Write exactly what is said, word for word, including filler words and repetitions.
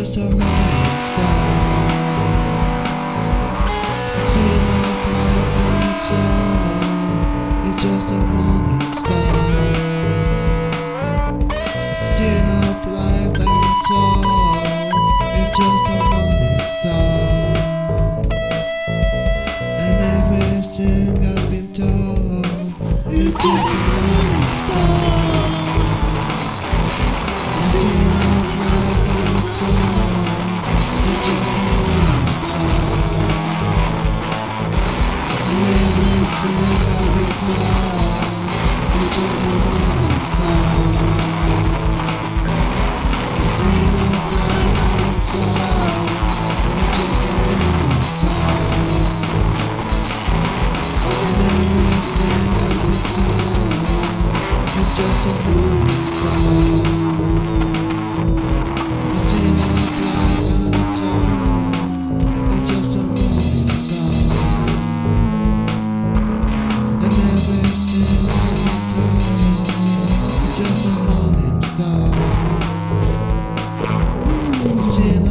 just a morning star. It's enough life on its own. It's just a morning star. It's enough life on its own. It's just a morning star. And everything has been told. It's just a morning star. It's enough life on its own. It's just a morning star. And everything has been told. It's just a morning star. It's enough life on its own. It's just a morning star. And everything has been told. It's just a morning star. It's enough life on its own. It's just a morning star. And everything has been told. It's just a morning star. It's enough